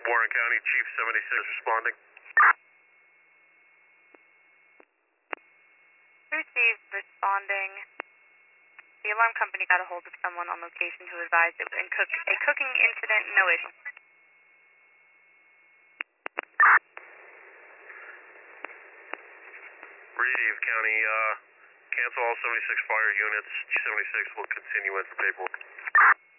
Warren County, Chief 76 responding. Chief responding. The alarm company got a hold of someone on location who advised it was a cooking incident, no issue. Reeve County, cancel all 76 fire units. 76 will continue with the paperwork.